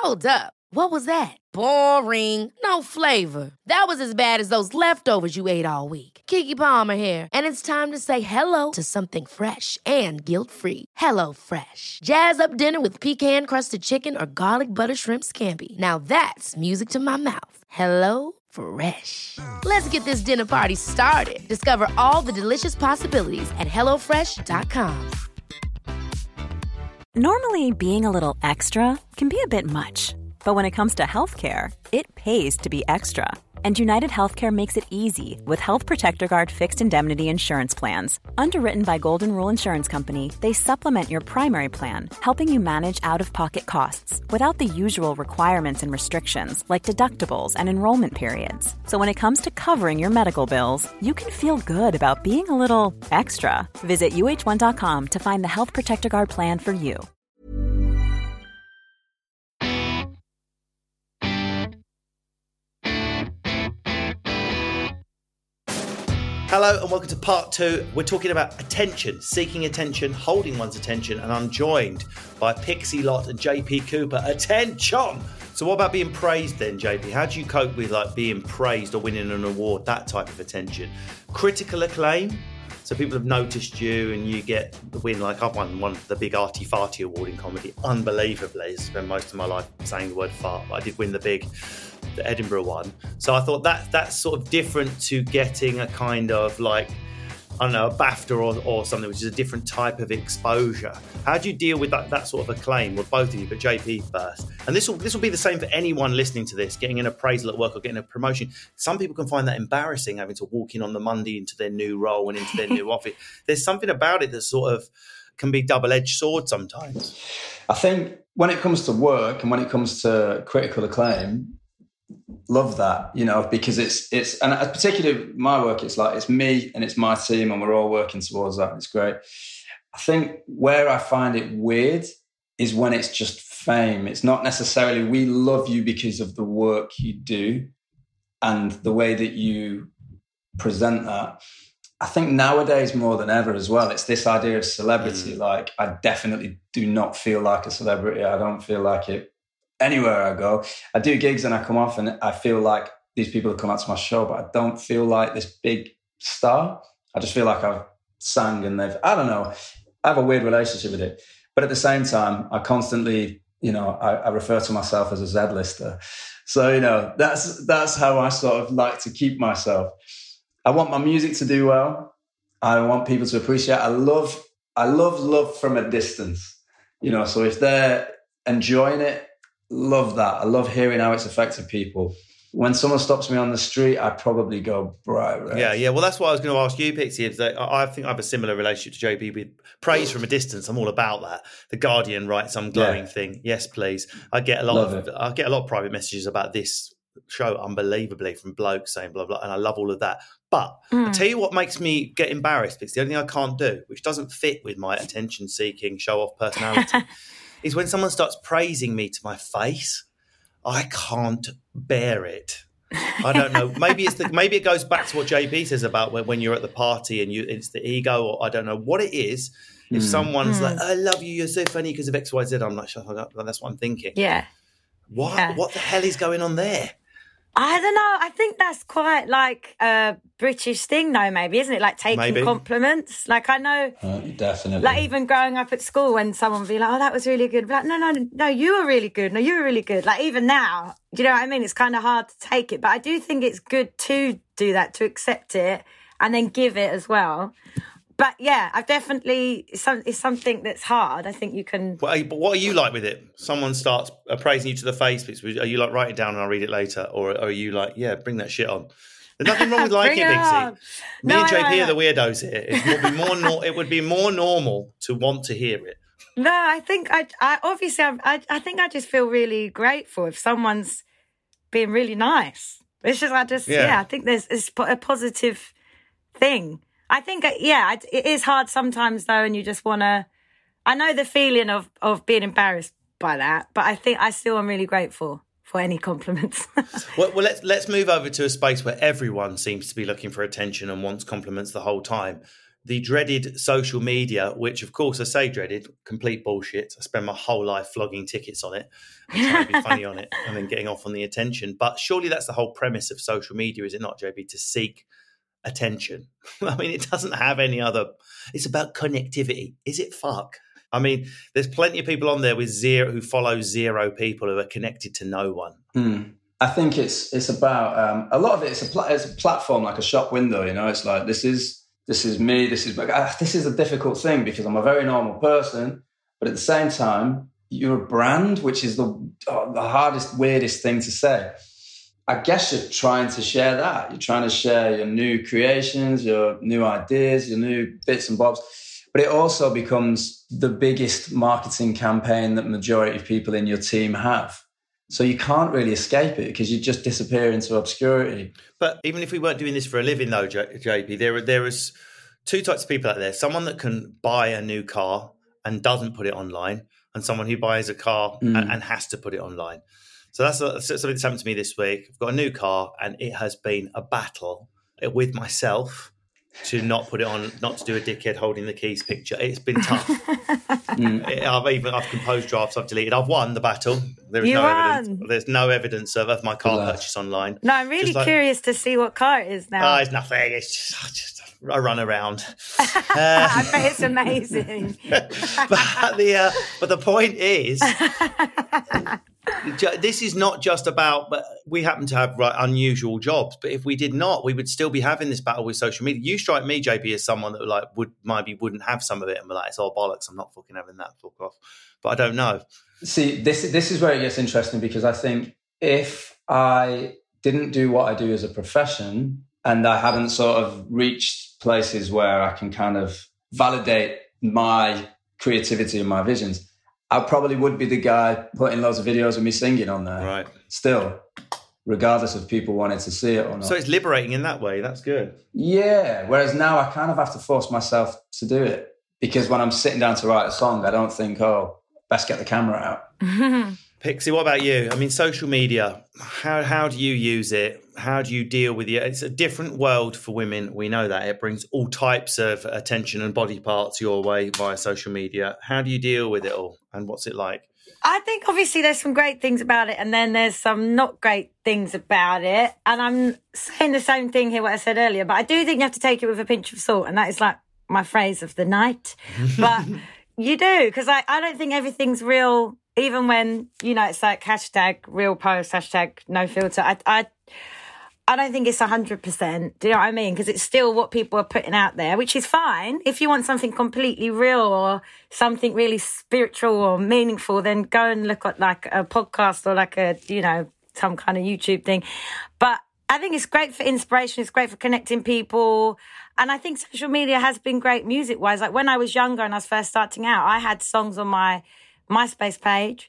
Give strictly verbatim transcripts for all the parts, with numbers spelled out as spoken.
Hold up. What was that? Boring. No flavor. That was as bad as those leftovers you ate all week. Keke Palmer here, and it's time to say hello to something fresh and guilt-free. Hello Fresh. Jazz up dinner with pecan-crusted chicken or garlic butter shrimp scampi. Now that's music to my mouth. Hello Fresh. Let's get this dinner party started. Discover all the delicious possibilities at hello fresh dot com. Normally, being a little extra can be a bit much. But when it comes to healthcare, it pays to be extra. And United Healthcare makes it easy with Health Protector Guard fixed indemnity insurance plans. Underwritten by Golden Rule Insurance Company, they supplement your primary plan, helping you manage out-of-pocket costs without the usual requirements and restrictions like deductibles and enrollment periods. So when it comes to covering your medical bills, you can feel good about being a little extra. Visit U H one dot com to find the Health Protector Guard plan for you. Hello and welcome to part two. We're talking about attention, seeking attention, holding one's attention, and I'm joined by Pixie Lott and J P Cooper. Attention! So what about being praised then, J P? How do you cope with like being praised or winning an award, that type of attention? Critical acclaim? So people have noticed you and you get the win. Like I've won one of the big Arty Farty award in comedy, unbelievably. I spent most of my life saying the word fart, but I did win the big the Edinburgh one. So I thought that that's sort of different to getting a kind of like, I don't know, a BAFTA or, or something, which is a different type of exposure. How do you deal with that, that sort of acclaim? Well, both of you, but J P first. And this will this will be the same for anyone listening to this, getting an appraisal at work or getting a promotion. Some people can find that embarrassing, having to walk in on the Monday into their new role and into their new office. There's something about it that sort of can be double-edged sword sometimes. I think when it comes to work and when it comes to critical acclaim, love that, you know, because it's, it's, and particularly my work, it's like, it's me and it's my team and we're all working towards that. It's great. I think where I find it weird is when it's just fame. It's not necessarily, we love you because of the work you do and the way that you present that. I think nowadays more than ever as well, it's this idea of celebrity. Mm. Like, I definitely do not feel like a celebrity. I don't feel like it anywhere I go. I do gigs and I come off and I feel like these people have come out to my show, but I don't feel like this big star. I just feel like I've sang and they've, I don't know, I have a weird relationship with it. But at the same time, I constantly, you know, I, I refer to myself as a Z-lister. So, you know, that's that's how I sort of like to keep myself. I want my music to do well. I want people to appreciate it. I love, I love love from a distance. You know, so if they're enjoying it, love that. I love hearing how it's affected people. When someone stops me on the street, I probably go, right, right. Yeah, yeah. Well, that's what I was going to ask you, Pixie. Is that I think I have a similar relationship to J P with praise from a distance. I'm all about that. The Guardian writes some glowing yeah. thing. Yes, please. I get a lot love of it. I get a lot of private messages about this show, unbelievably, from blokes saying blah blah, and I love all of that. But mm. I tell you what makes me get embarrassed. It's the only thing I can't do, which doesn't fit with my attention-seeking, show-off personality. Is when someone starts praising me to my face. I can't bear it. I don't know. Maybe it's the, maybe it goes back to what J P says about when, when you're at the party and you it's the ego, or I don't know what it is. If mm. someone's mm. like, "I love you, you're so funny because of X, Y, Z," I'm like, "Shut up." That's what I'm thinking. Yeah. What? Yeah. What the hell is going on there? I don't know. I think that's quite like a British thing, though, maybe, isn't it? Like taking maybe. compliments. Like I know, uh, definitely. Like even growing up at school, when someone would be like, "Oh, that was really good," like, "No, no, no, you were really good. No, you were really good." Like even now, do you know what I mean? It's kind of hard to take it, but I do think it's good to do that, to accept it and then give it as well. But yeah, I've definitely, it's, some, it's something that's hard. I think you can... Well, but what are you like with it? Someone starts praising you to the face. Are you like, write it down and I'll read it later? Or are you like, yeah, bring that shit on? There's nothing wrong with liking it, Pixie. Me no, and J P are the weirdos here. It would be more, no, it would be more normal to want to hear it. No, I think, I, I obviously, I, I, I think I just feel really grateful if someone's being really nice. It's just, I just, yeah, yeah I think there's it's a positive thing. I think, yeah, it is hard sometimes, though, and you just want to... I know the feeling of, of being embarrassed by that, but I think I still am really grateful for any compliments. well, well, let's let's move over to a space where everyone seems to be looking for attention and wants compliments the whole time. the dreaded social media, which of course I say dreaded, complete bullshit. I spend my whole life flogging tickets on it and trying to be funny on it and then getting off on the attention. But surely that's the whole premise of social media, is it not, J B? To seek attention. I mean, it doesn't have any other, it's about connectivity. Is it fuck? I mean, there's plenty of people on there with zero who follow zero people who are connected to no one. Mm. I think it's it's about um, a lot of it. It's a pla- it's a platform, like a shop window. You know, it's like this is this is me. This is uh, this is a difficult thing because I'm a very normal person, but at the same time, you're a brand, which is the oh, the hardest, weirdest thing to say. I guess you're trying to share that. You're trying to share your new creations, your new ideas, your new bits and bobs. But it also becomes the biggest marketing campaign that majority of people in your team have. So you can't really escape it because you just disappear into obscurity. But even if we weren't doing this for a living, though, J P, there there is two types of people out there. Someone that can buy a new car and doesn't put it online, and someone who buys a car mm. and, and has to put it online. So that's, a, that's something that's happened to me this week. I've got a new car, and it has been a battle with myself to not put it on, not to do a dickhead holding the keys picture. It's been tough. mm. it, I've even I've composed drafts I've deleted. I've won the battle. There is you no won. evidence. There's no evidence of, of my car Hello. purchase online. No, I'm really like, curious to see what car it is now. Oh, it's nothing. It's just, just I run around. Uh, I bet it's amazing. but the uh, but the point is, this is not just about. But we happen to have right, unusual jobs. But if we did not, we would still be having this battle with social media. You strike me, J P, as someone that like would maybe wouldn't have some of it and be like, it's all bollocks. I'm not fucking having that. Fuck off. But I don't know. See, this this is where it gets interesting because I think if I didn't do what I do as a profession and I hadn't sort of reached places where I can kind of validate my creativity and my visions, I probably would be the guy putting loads of videos of me singing on there. Right. Still, regardless of people wanting to see it or not. So it's liberating in that way. That's good. Yeah. Whereas now I kind of have to force myself to do it because when I'm sitting down to write a song, I don't think, oh, best get the camera out. Pixie, what about you? I mean, social media, how how do you use it? How do you deal with it? It's a different world for women. We know that. It brings all types of attention and body parts your way via social media. How do you deal with it all? And what's it like? I think obviously there's some great things about it and then there's some not great things about it. And I'm saying the same thing here, what I said earlier, but I do think you have to take it with a pinch of salt. And that is like my phrase of the night. But you do, because I, I don't think everything's real. Even when, you know, it's like hashtag real post, hashtag no filter. I, I, I don't think it's one hundred percent. Do you know what I mean? Because it's still what people are putting out there, which is fine. If you want something completely real or something really spiritual or meaningful, then go and look at like a podcast or like a, you know, some kind of YouTube thing. But I think it's great for inspiration. It's great for connecting people. And I think social media has been great music-wise. Like when I was younger and I was first starting out, I had songs on my MySpace page,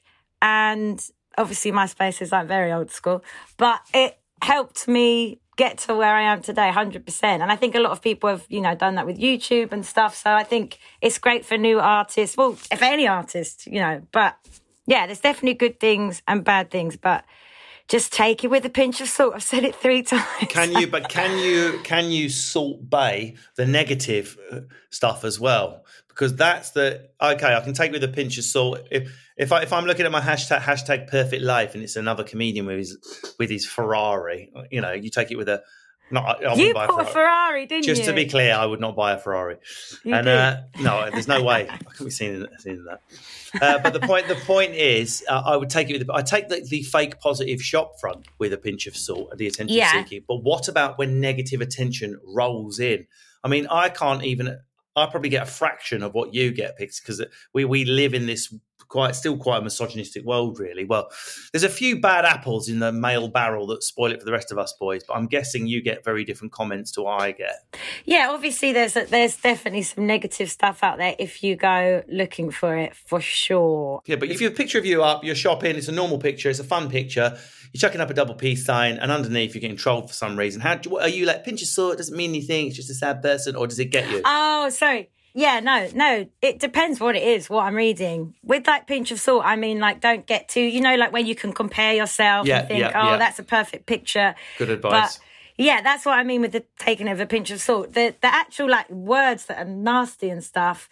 and obviously MySpace is like very old school, but it helped me get to where I am today one hundred percent. And I think a lot of people have, you know, done that with YouTube and stuff. So I think it's great for new artists. Well, if any artist, you know, but yeah, there's definitely good things and bad things, but just take it with a pinch of salt. I've said it three times. Can you, but can you, can you salt bay the negative stuff as well? Because that's the, okay, I can take it with a pinch of salt. If if, I, if I'm looking at my hashtag, hashtag perfect life and it's another comedian with his, with his Ferrari, you know, you take it with a, not, I you buy bought a Ferrari. a Ferrari, didn't Just you? Just to be clear, I would not buy a Ferrari. You and did. Uh, no, there's no way. I couldn't be seen, seen that. Uh, but the point, the point is, uh, I would take it with. I take the, the fake positive shop front with a pinch of salt and the attention yeah. seeking. But what about when negative attention rolls in? I mean, I can't even. I probably get a fraction of what you get, Pix, because we we live in this quite still quite a misogynistic world, really. Well, there's a few bad apples in the male barrel that spoil it for the rest of us boys, but I'm guessing you get very different comments to what I get. Yeah, obviously there's a, there's definitely some negative stuff out there if you go looking for it, for sure. Yeah, but if you have a picture of you up, you're shopping, it's a normal picture, it's a fun picture, you're chucking up a double peace sign, and underneath you're getting trolled for some reason. How do, are you like, pinch of salt, it doesn't mean anything, it's just a sad person, or does it get you? Oh, sorry. Yeah, no, no. It depends what it is, what I'm reading. With like pinch of salt, I mean, like, don't get too, you know, like when you can compare yourself yeah, and think, yeah, oh, yeah. that's a perfect picture. Good advice. But Yeah, that's what I mean with the taking of a pinch of salt. The the actual like words that are nasty and stuff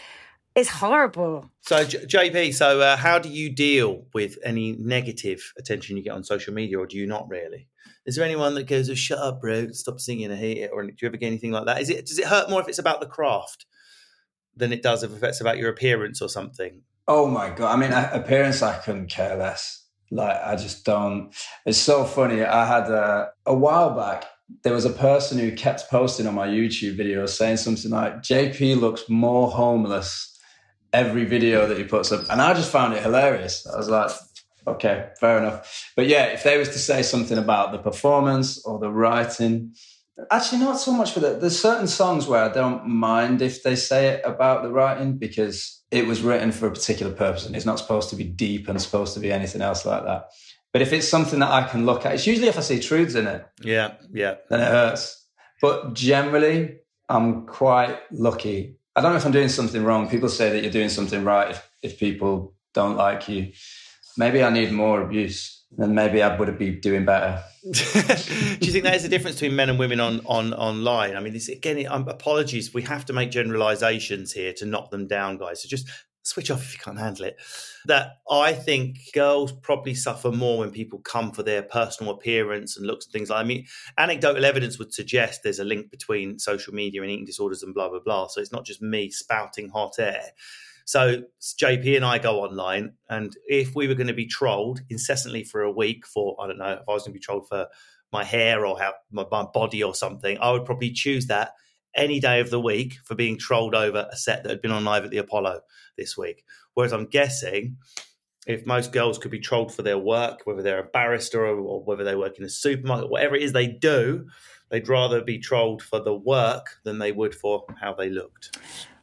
is horrible. So J P, so uh, how do you deal with any negative attention you get on social media, or do you not really? Is there anyone that goes, oh, shut up, bro, stop singing, I hate it, or do you ever get anything like that? Is it does it hurt more if it's about the craft than it does if it's about your appearance or something? Oh my God. I mean, appearance, I couldn't care less. Like, I just don't. It's so funny. I had a, a while back, there was a person who kept posting on my YouTube videos saying something like, J P looks more homeless every video that he puts up. And I just found it hilarious. I was like, okay, fair enough. But yeah, if they was to say something about the performance or the writing, actually not so much for that. There's certain songs where I don't mind if they say it about the writing because it was written for a particular purpose and it's not supposed to be deep and supposed to be anything else like that. But if it's something that I can look at, it's usually if I see truths in it. Yeah, yeah. Then it hurts. But generally, I'm quite lucky. I don't know if I'm doing something wrong. People say that you're doing something right if, if people don't like you. Maybe I need more abuse, then maybe I would be doing better. Do you think that is the difference between men and women on, on online? I mean, this, again, um, apologies. We have to make generalizations here to knock them down, guys. So just switch off if you can't handle it. That I think girls probably suffer more when people come for their personal appearance and looks and things like that. I mean, anecdotal evidence would suggest there's a link between social media and eating disorders and blah, blah, blah. So it's not just me spouting hot air. So J P and I go online, and if we were going to be trolled incessantly for a week for, I don't know, if I was going to be trolled for my hair or how my, my body or something, I would probably choose that any day of the week for being trolled over a set that had been on live at the Apollo this week. Whereas I'm guessing if most girls could be trolled for their work, whether they're a barrister or, or whether they work in a supermarket, whatever it is they do, they'd rather be trolled for the work than they would for how they looked.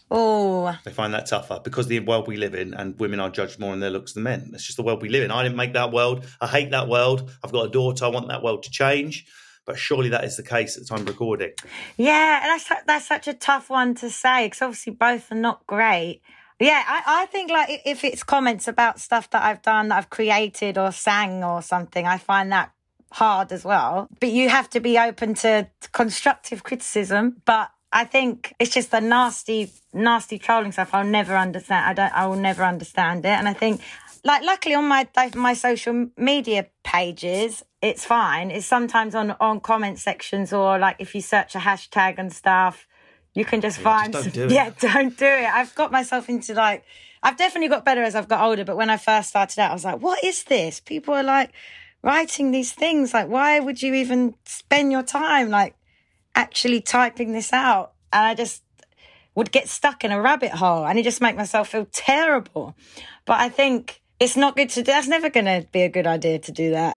Oh, They find that tougher because of the world we live in, and women are judged more on their looks than men. It's just the world we live in. I didn't make that world. I hate that world. I've got a daughter. I want that world to change. But surely that is the case at the time of recording. yeah, that's that's such a tough one to say because obviously both are not great. Yeah, I, I think like if it's comments about stuff that I've done, that I've created or sang or something, I find that hard as well. But you have to be open to constructive criticism. But I think it's just the nasty, nasty trolling stuff. I'll never understand. I don't. I will never understand it. And I think, like, luckily on my my social media pages, it's fine. It's sometimes on on comment sections or like if you search a hashtag and stuff, you can just yeah, find. Just don't some, do it. yeah, don't do it. I've got myself into like. I've definitely got better as I've got older. But when I first started out, I was like, "What is this?" People are like writing these things. Like, why would you even spend your time like actually typing this out? And I just would get stuck in a rabbit hole and it just make myself feel terrible. But I think it's not good to do. That's never going to be a good idea to do that.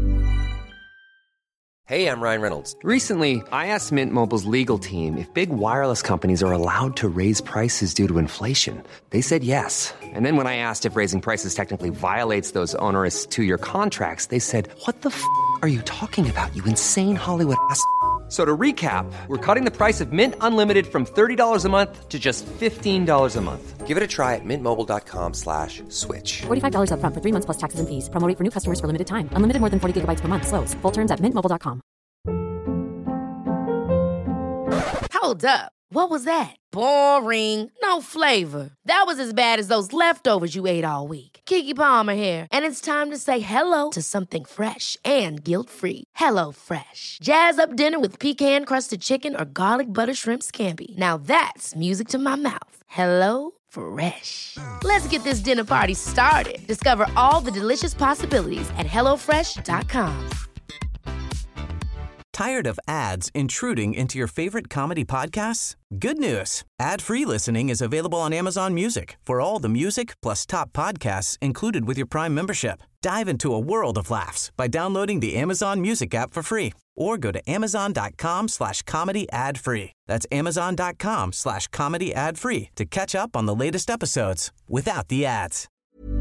Hey, I'm Ryan Reynolds. Recently, I asked Mint Mobile's legal team if big wireless companies are allowed to raise prices due to inflation. They said yes. And then when I asked if raising prices technically violates those onerous two-year contracts, they said, what the f*** are you talking about, you insane Hollywood ass f- So to recap, we're cutting the price of Mint Unlimited from thirty dollars a month to just fifteen dollars a month. Give it a try at mintmobile.com slash switch. forty-five dollars up front for three months plus taxes and fees. Promo rate for new customers for limited time. Unlimited more than forty gigabytes per month. Slows full terms at mint mobile dot com. Hold up. What was that? Boring. No flavor. That was as bad as those leftovers you ate all week. Keke Palmer here, and it's time to say hello to something fresh and guilt-free. Hello Fresh. Jazz up dinner with pecan-crusted chicken or garlic butter shrimp scampi. Now that's music to my mouth. Hello Fresh. Let's get this dinner party started. Discover all the delicious possibilities at hello fresh dot com. Tired of ads intruding into your favorite comedy podcasts? Good news. Ad-free listening is available on Amazon Music for all the music plus top podcasts included with your Prime membership. Dive into a world of laughs by downloading the Amazon Music app for free or go to amazon.com slash comedy ad free. That's amazon.com slash comedy ad free to catch up on the latest episodes without the ads.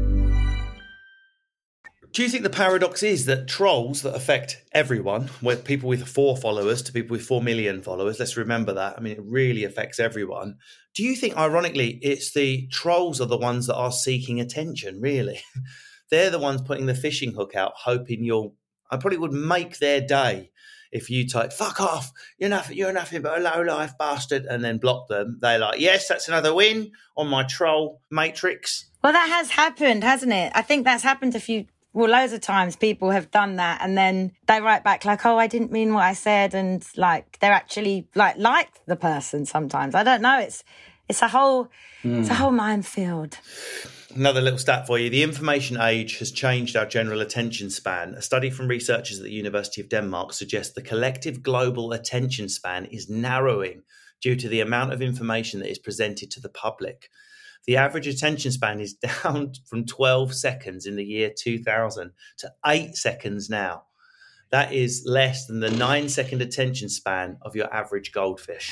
Do you think the paradox is that trolls that affect everyone, with people with four followers to people with four million followers, let's remember that. I mean, it really affects everyone. Do you think, ironically, it's the trolls are the ones that are seeking attention, really? They're the ones putting the fishing hook out, hoping you'll, I probably would make their day if you type "fuck off," you're nothing, you're nothing but a low life bastard, and then block them, they're like, yes, that's another win on my troll matrix. Well, that has happened, hasn't it? I think that's happened a few, well, loads of times people have done that, and then they write back like, oh, I didn't mean what I said, and like they're actually like like the person sometimes. I don't know. It's it's a whole mm. it's a whole minefield. Another little stat for you. The information age has changed our general attention span. A study from researchers at the University of Denmark suggests the collective global attention span is narrowing due to the amount of information that is presented to the public. The average attention span is down from twelve seconds in the year two thousand to eight seconds now. That is less than the nine-second attention span of your average goldfish.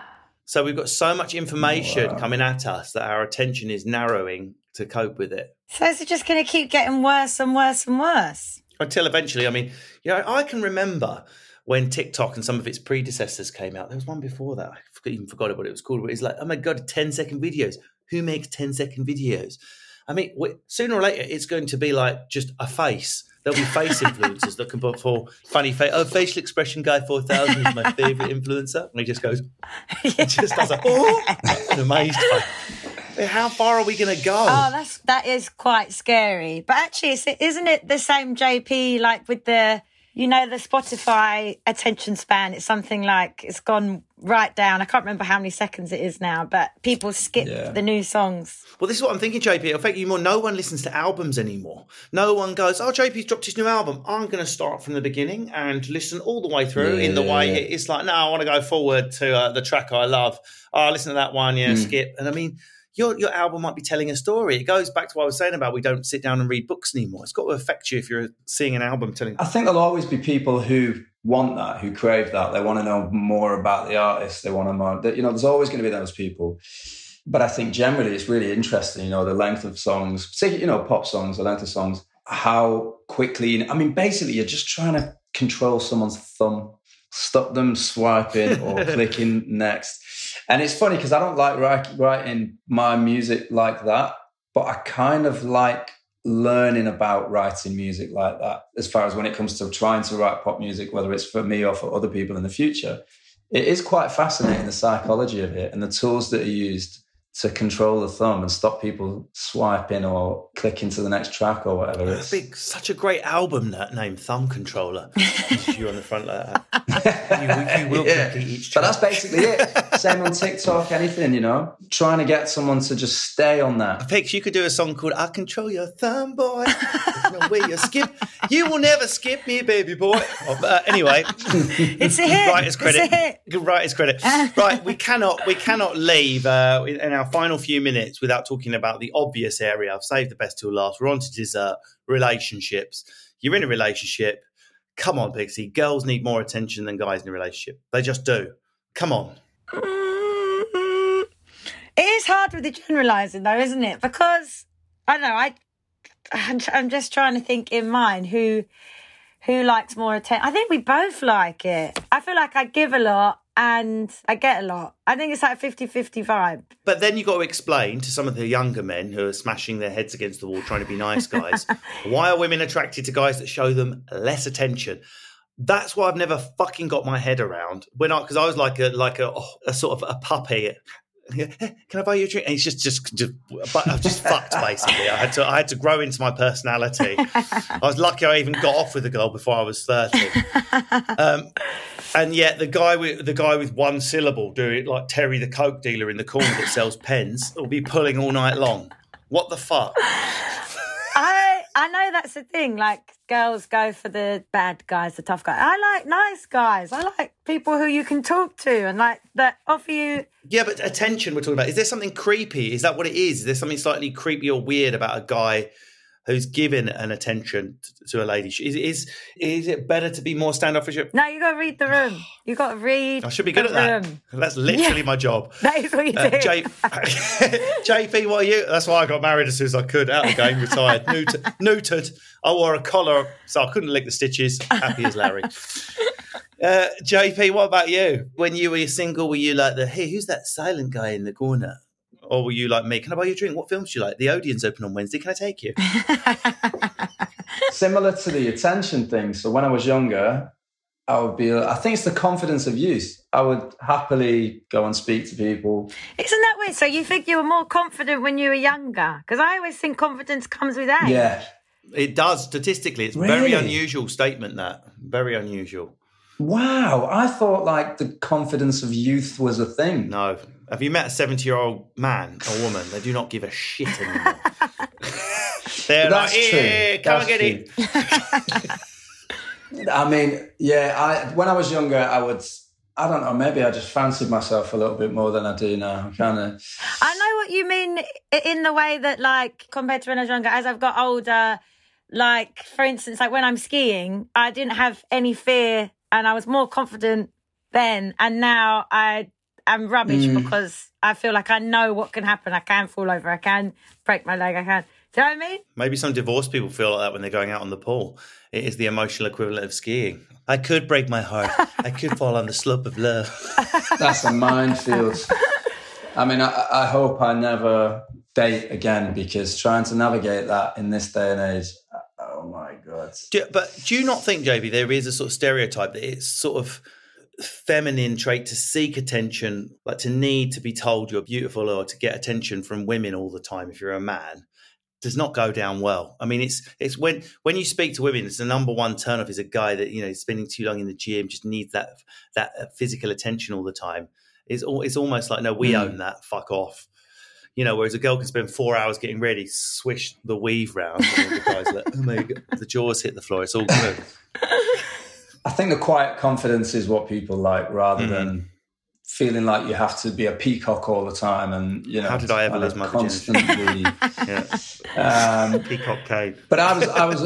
So we've got so much information wow. coming at us that our attention is narrowing to cope with it. So is it just going to keep getting worse and worse and worse? Until eventually, I mean, you know, I can remember when TikTok and some of its predecessors came out. There was one before that. I even forgot what it was called. But it's like, oh my God, ten-second videos. Who makes ten-second videos? I mean, sooner or later, it's going to be like just a face. There'll be face influencers that can put for funny face. Oh, facial expression guy four thousand is my favourite influencer. And he just goes, yeah. he just does like, oh, an amazed face. How far are we going to go? Oh, that's, that is quite scary. But actually, isn't it the same, J P, like with the, you know, the Spotify attention span? It's something like it's gone right down. I can't remember how many seconds it is now, but people skip yeah. the new songs. Well, this is what I'm thinking, J P. It'll affect you more. No one listens to albums anymore. No one goes, oh, J P's dropped his new album. I'm going to start from the beginning and listen all the way through yeah, in the way yeah. it's like, no, I want to go forward to uh, the track I love. Oh, listen to that one, yeah, mm. skip. And I mean, Your your album might be telling a story. It goes back to what I was saying about we don't sit down and read books anymore. It's got to affect you if you're seeing an album telling. I think there'll always be people who want that, who crave that. They want to know more about the artist. They want to know, you know, there's always going to be those people. But I think generally it's really interesting, you know, the length of songs, particularly, you know, pop songs, the length of songs, how quickly, I mean, basically you're just trying to control someone's thumb, stop them swiping or clicking next. And it's funny because I don't like write, writing my music like that, but I kind of like learning about writing music like that as far as when it comes to trying to write pop music, whether it's for me or for other people in the future. It is quite fascinating, the psychology of it and the tools that are used to control the thumb and stop people swiping or clicking to the next track or whatever. It's big, such a great album, that name, Thumb Controller. You on the front like that. you, you will yeah. complete each track. But that's basically it. Same on TikTok, anything, you know. Trying to get someone to just stay on that. Pix, you could do a song called I Control Your Thumb, Boy. There's no way you skip. You will never skip me, baby boy. Uh, anyway. It's a hit. Writer's credit. It's a hit. Writer's credit. Right, we cannot, we cannot leave uh, in our final few minutes without talking about the obvious area. I've saved the best till last. We're on to dessert. Relationships. You're in a relationship. Come on, Pixie. Girls need more attention than guys in a relationship. They just do. Come on. Mm-hmm. It is hard with the generalising, though, isn't it? Because I don't know. I I'm just trying to think in mine who who likes more attention. I think we both like it. I feel like I give a lot and I get a lot. I think it's like a fifty-fifty vibe. But then you've got to explain to some of the younger men who are smashing their heads against the wall trying to be nice guys, why are women attracted to guys that show them less attention? That's what I've never fucking got my head around. When I, because I was like a like a, a sort of a puppy. Can I buy you a drink? And he's just, just, just, but I was just fucked basically. I had to, I had to grow into my personality. I was lucky I even got off with a girl before I was thirty. Um, and yet the guy with the guy with one syllable, doing it like Terry the Coke dealer in the corner that sells pens, will be pulling all night long. What the fuck? I I know that's the thing. Like girls go for the bad guys, the tough guys. I like nice guys. I like people who you can talk to and like that offer you. Yeah, but attention we're talking about. Is there something creepy? Is that what it is? Is there something slightly creepy or weird about a guy who's given an attention to a lady? Is is is it better to be more standoffish? No, you got to read the room. You got to read. I should be good at that. Room. That's literally yeah. my job. That is what you uh, do. J- J P, what are you? That's why I got married as soon as I could. Out of the game, retired, neutered. neutered. I wore a collar, so I couldn't lick the stitches. Happy as Larry. Uh, J P, what about you? When you were single, were you like the, hey, who's that silent guy in the corner? Or were you like me? Can I buy you a drink? What films do you like? The Odeon's open on Wednesday. Can I take you? Similar to the attention thing. So when I was younger, I would be, I think it's the confidence of youth. I would happily go and speak to people. Isn't that weird? So you think you were more confident when you were younger? Because I always think confidence comes with age. Yeah. It does, statistically. It's a Really? very unusual statement, that. Very unusual. Wow. I thought like the confidence of youth was a thing. No. Have you met a seventy-year-old man or woman? They do not give a shit anymore. They're That's like, true. yeah, come and That's get true. it. I mean, yeah, I when I was younger, I would, I don't know, maybe I just fancied myself a little bit more than I do now. Kind of. I know what you mean in the way that, like, compared to when I was younger, as I've got older, like, for instance, like when I'm skiing, I didn't have any fear and I was more confident then. And now I am rubbish mm. because I feel like I know what can happen. I can fall over. I can break my leg. I can. Do you know what I mean? Maybe some divorced people feel like that when they're going out on the pool. It is the emotional equivalent of skiing. I could break my heart. I could fall on the slope of love. That's a minefield. I mean, I, I hope I never date again, because trying to navigate that in this day and age, oh my God. Do, but do you not think, J B, there is a sort of stereotype that it's sort of feminine trait to seek attention, like to need to be told you're beautiful or to get attention from women all the time if you're a man? Does not go down well. I mean, it's it's when when you speak to women, it's the number one turnoff is a guy that, you know, is spending too long in the gym, just needs that that physical attention all the time. It's all, it's almost like, no, we mm. own that. Fuck off. You know, whereas a girl can spend four hours getting ready, swish the weave round, and the guy's like, oh my God, the jaws hit the floor. It's all good. I think the quiet confidence is what people like, rather mm. than feeling like you have to be a peacock all the time, and you know. How did I ever lose my constantly? yeah. um, peacock cape. But I was, I was,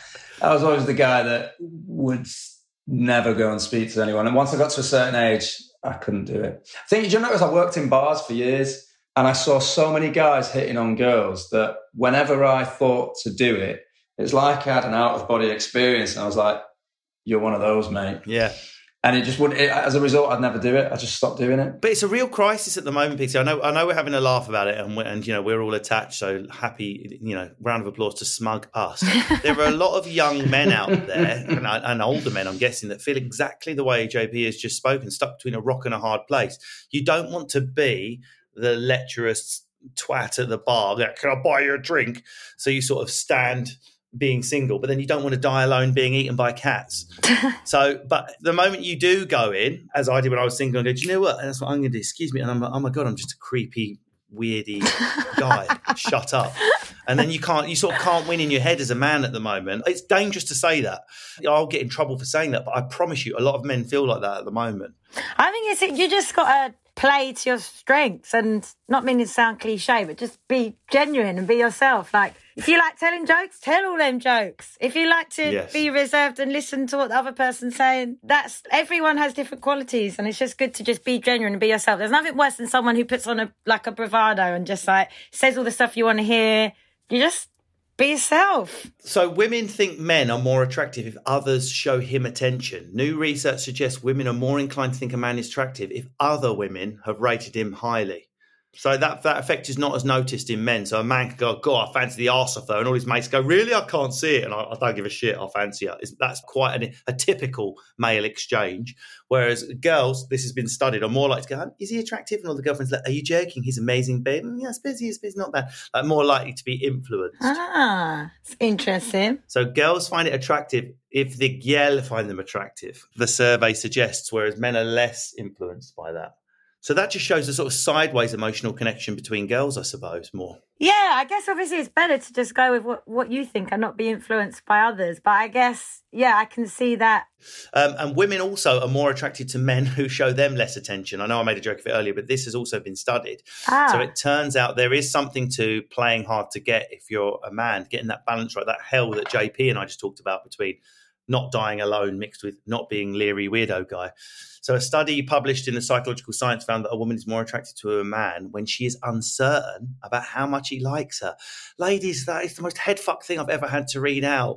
I was always the guy that would never go and speak to anyone. And once I got to a certain age, I couldn't do it. I think you notice I worked in bars for years, and I saw so many guys hitting on girls that whenever I thought to do it, it's like I had an out of body experience, and I was like, "You're one of those, mate." Yeah. And it just wouldn't. It, as a result, I'd never do it. I just stopped doing it. But it's a real crisis at the moment, Pixie. I know. I know we're having a laugh about it, and, we're, and you know we're all attached. So happy, you know, round of applause to smug us. There are a lot of young men out there, and, and older men, I'm guessing, that feel exactly the way J P has just spoken, stuck between a rock and a hard place. You don't want to be the lecherous twat at the bar. Like, can I buy you a drink? So you sort of stand being single, but then you don't want to die alone being eaten by cats. So, but the moment you do go in, as I did when I was single, and go, do you know what? And that's what I'm going to do. Excuse me. And I'm like, oh my God, I'm just a creepy, weirdy guy. Shut up. And then you can't, you sort of can't win in your head as a man at the moment. It's dangerous to say that. I'll get in trouble for saying that, but I promise you, a lot of men feel like that at the moment. I think it's, you just got to play to your strengths, and not meaning to sound cliche, but just be genuine and be yourself. Like, if you like telling jokes, tell all them jokes. If you like to yes. be reserved and listen to what the other person's saying, that's, everyone has different qualities, and it's just good to just be genuine and be yourself. There's nothing worse than someone who puts on a like a bravado and just like says all the stuff you want to hear. You just be yourself. So women think men are more attractive if others show him attention. New research suggests women are more inclined to think a man is attractive if other women have rated him highly. So that that effect is not as noticed in men. So a man can go, God, I fancy the arse of her, and all his mates go, really? I can't see it, and I, I don't give a shit, I fancy her. It's, that's quite an, a typical male exchange. Whereas girls, this has been studied, are more likely to go, is he attractive? And all the girlfriends like, are you joking? He's amazing, babe. Yeah, I suppose he is, but he's not bad. Like, more likely to be influenced. Ah, it's interesting. So girls find it attractive if the girl find them attractive, the survey suggests, whereas men are less influenced by that. So that just shows a sort of sideways emotional connection between girls, I suppose, more. Yeah, I guess obviously it's better to just go with what, what you think and not be influenced by others. But I guess, yeah, I can see that. Um, and women also are more attracted to men who show them less attention. I know I made a joke of it earlier, but this has also been studied. Ah. So it turns out there is something to playing hard to get if you're a man, getting that balance right, that hell that J P and I just talked about between not dying alone mixed with not being leery weirdo guy. So a study published in the Psychological Science found that a woman is more attracted to a man when she is uncertain about how much he likes her. Ladies, that is the most headfuck thing I've ever had to read out.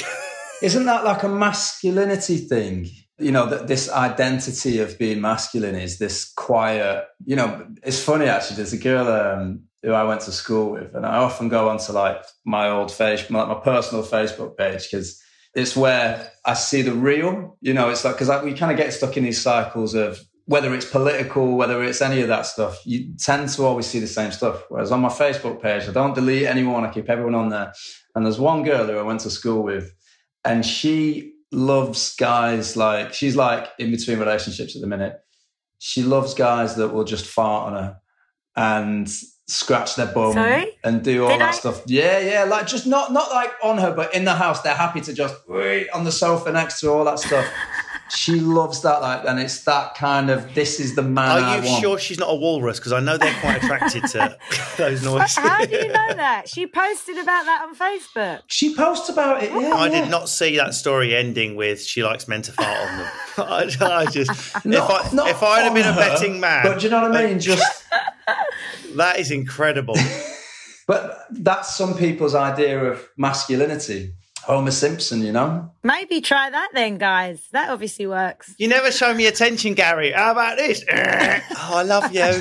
Isn't that like a masculinity thing? You know, that this identity of being masculine is this quiet, you know, it's funny actually, there's a girl um, who I went to school with, and I often go onto like my old face, my, my personal Facebook page, because it's where I see the real, you know, it's like, because like, we kind of get stuck in these cycles of whether it's political, whether it's any of that stuff, you tend to always see the same stuff. Whereas on my Facebook page, I don't delete anyone, I keep everyone on there. And there's one girl who I went to school with, and she loves guys like, she's like in between relationships at the minute. She loves guys that will just fart on her and scratch their bum Sorry? and do all Did that I? stuff. Yeah, yeah, like just not not like on her, but in the house, they're happy to just wait on the sofa next to her, all that stuff. She loves that, like, and it's that kind of, this is the man I Are you want. sure she's not a walrus? Because I know they're quite attracted to those noises. How do you know that? She posted about that on Facebook. She posts about it, yeah. I yeah. did not see that story ending with she likes men to fart on them. I, I just, Not- if I not if I'd have been a on her, betting man, But do you know what I mean? Just that is incredible. But that's some people's idea of masculinity. Homer Simpson, you know? Maybe try that then, guys. That obviously works. You never show me attention, Gary. How about this? Oh, I love you.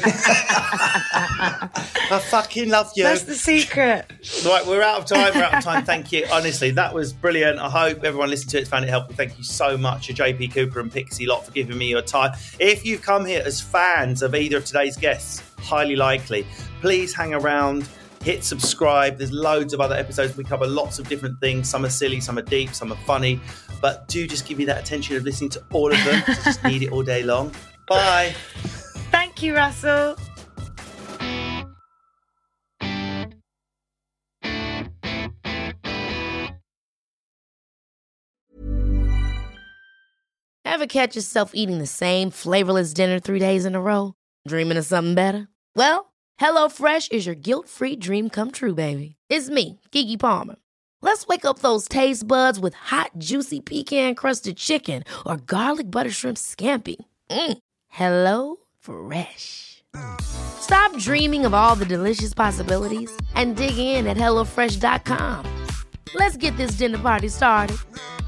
I fucking love you. That's the secret. Right, we're out of time. We're out of time. Thank you. Honestly, that was brilliant. I hope everyone listened to it, found it helpful. Thank you so much to J P Cooper and Pixie Lott for giving me your time. If you've come here as fans of either of today's guests, highly likely, please hang around. Hit subscribe. There's loads of other episodes. We cover lots of different things. Some are silly, some are deep, some are funny. But do just give me that attention of listening to all of them. I just need it all day long. Bye. Thank you, Russell. Ever catch yourself eating the same flavorless dinner three days in a row? Dreaming of something better? Well, HelloFresh is your guilt-free dream come true, baby. It's me, Keke Palmer. Let's wake up those taste buds with hot, juicy pecan-crusted chicken or garlic butter shrimp scampi. Mm. Hello Fresh. Stop dreaming of all the delicious possibilities and dig in at HelloFresh dot com. Let's get this dinner party started.